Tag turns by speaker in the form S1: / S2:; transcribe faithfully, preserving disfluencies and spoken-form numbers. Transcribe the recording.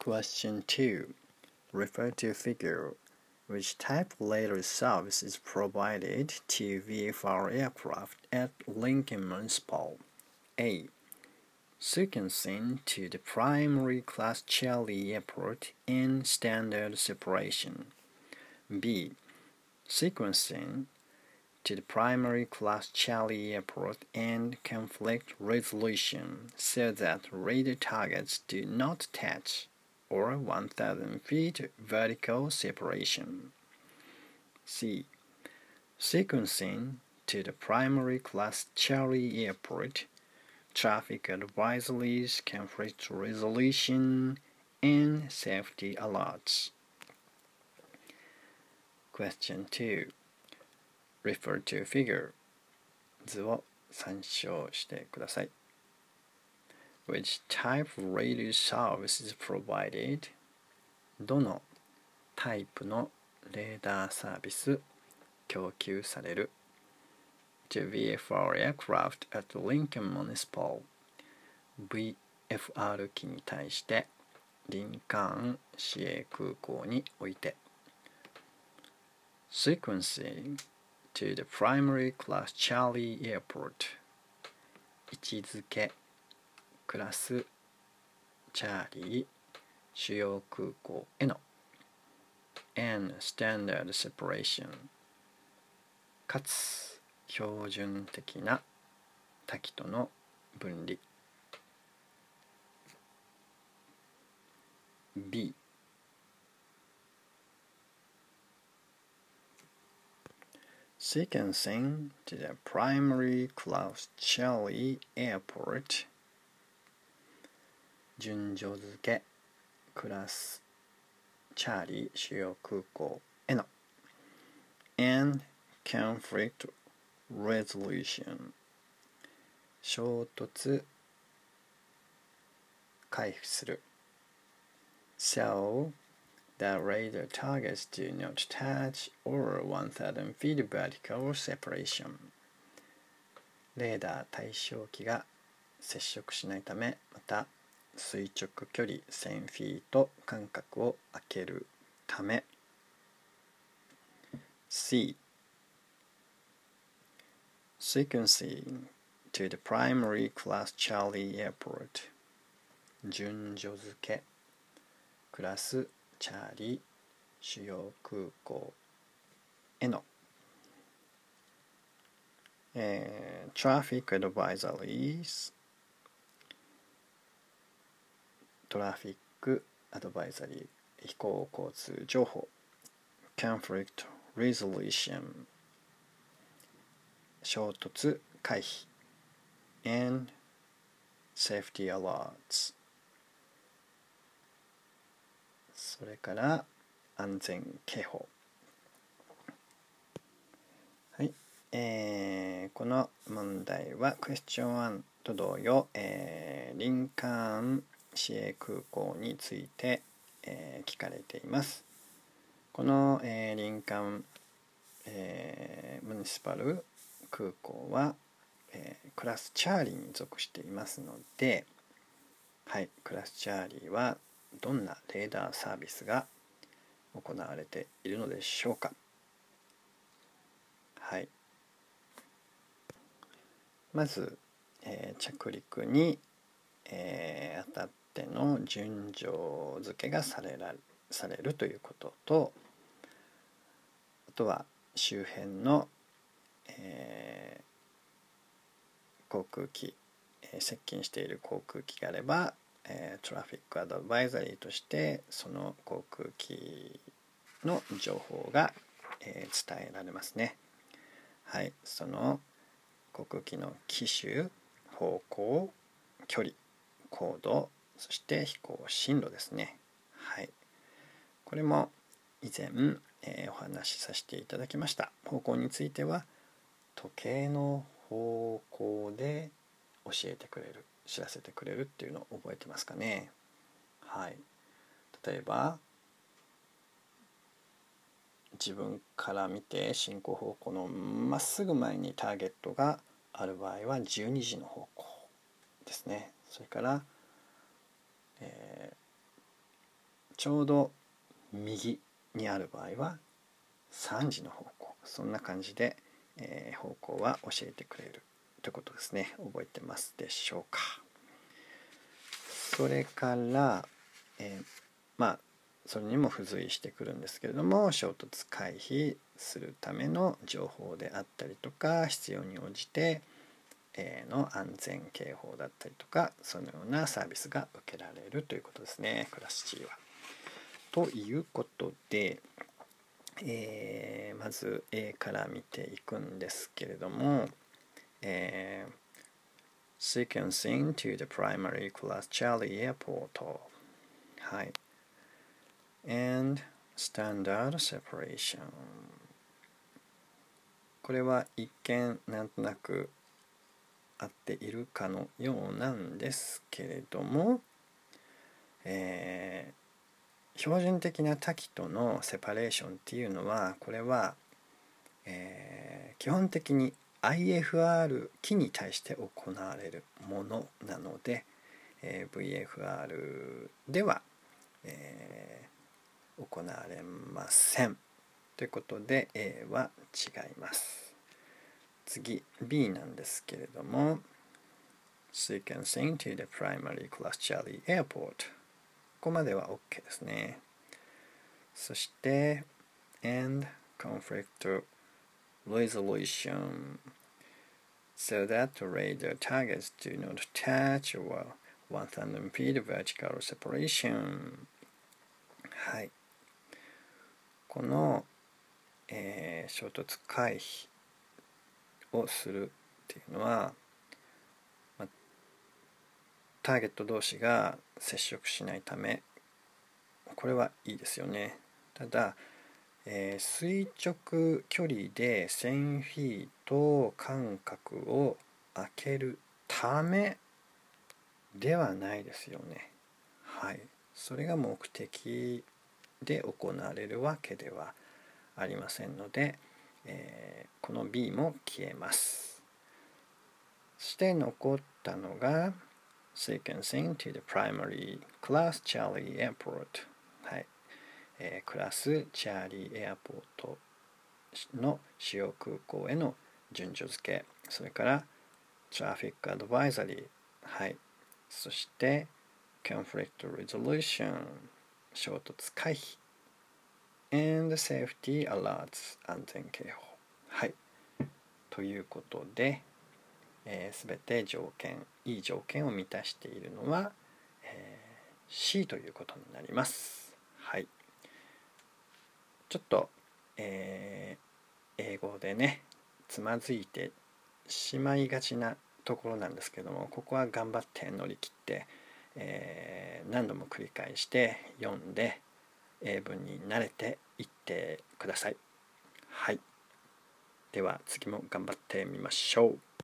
S1: Question two. Refer to figure. Which type of later service is provided to V F R aircraft at Lincoln Municipal? A. Sequencing to the primary class Charlie Airport in standard separation. B. Sequencing to the primary class Charlie Airport and conflict resolution so that radar targets do not touch, or one thousand feet vertical separation. C. Sequencing to the primary class Charlie Airport, traffic advisories, conflict resolution, and safety alerts. Question two. Refer to figure. 図を参照してください。Which type of radio service is provided? どのタイプのレーダーサービス供給される to ブイエフアール aircraft at Lincoln Municipal ブイエフアール 機に対してリンカーン市営空港において Sequencing to the primary class Charlie Airport 位置づけクラスチャーリー主要空港への and standard separation かつ標準的な多岐との分離 B Sequencing to the primary class Charlie Airport 順序付けクラスチャーリー主要空港への and conflict resolution 衝突回避する so the radar targets do not touch or one thousand feet vertical separation レーダー対象機が接触しないためまた垂直距離せんフィート間隔を空けるため C. Sequencing to the primary class Charlie Airport 順序付けクラスチャーリー主要空港への、えー、Traffic Advisoriesトラフィックアドバイザリー飛行交通情報 Conflict Resolution 衝突回避 and Safety Alerts それから安全警報はい、えー、この問題は Question ワンと同様、えー、リンカーン市営空港について、えー、聞かれています。この、えー、リンカーン、えー、ムニシパル空港は、えー、クラスチャーリーに属していますので、はい、クラスチャーリーはどんなレーダーサービスが行われているのでしょうか。はい、まず、えー、着陸に、えー、当たっての順序付けがされらされるということと、あとは周辺の、えー、航空機、えー、接近している航空機があれば、えー、トラフィックアドバイザリーとしてその航空機の情報が、えー、伝えられますね。はい、その航空機の機種、方向、距離、高度、そして飛行進路ですね。はい。これも以前、えー、お話しさせていただきました。方向については時計の方向で教えてくれる、知らせてくれるっていうのを覚えてますかね。はい。例えば自分から見て進行方向のまっすぐ前にターゲットがある場合はじゅうにじの方向ですね。それから、えちょうど右にある場合はさんじの方向、そんな感じで、えー、方向は教えてくれるということですね。覚えてますでしょうか。それから、えー、まあそれにも付随してくるんですけれども、衝突回避するための情報であったりとか、必要に応じての安全警報だったりとか、そのようなサービスが受けられるということですね、クラス G は。ということで、えー、まず A から見ていくんですけれども、えー、Sequencing to the primary class Charlie Airport、はい、and Standard Separation。これは一見なんとなく合っているかのようなんですけれども、えー、標準的な多岐とのセパレーションっていうのは、これは、えー、基本的に アイエフアール 機に対して行われるものなので、えー、ブイエフアール では、えー、行われませんということで A は違います。次 B なんですけれども、Sequencing to the primary class Charlie Airport、 ここまでは OK ですね。そして and conflict resolution so that the radar targets do not touch or one thousand feet vertical separation。 はい、この、えー、衝突回避をするっていうのは、ま、ターゲット同士が接触しないため、これはいいですよね。ただ、えー、垂直距離でせんフィート間隔を空けるためではないですよね。はい、それが目的で行われるわけではありませんので、えー、この B も消えます。そして残ったのが Sequencing to the primary class Charlie Airport、はい、えー、クラスチャーリーエアポートの主要空港への順序付け、それからトラフィックアドバイザリー、はい、そしてコンフリクトレゾリューション、衝突回避 and safety alerts、 安全警報、はい、ということで、えー、全て条件、いい条件を満たしているのは、えー、C ということになります。はい、ちょっと、えー、英語でねつまずいてしまいがちなところなんですけども、ここは頑張って乗り切って、えー、何度も繰り返して読んで英文に慣れていってください。はい、では次も頑張ってみましょう。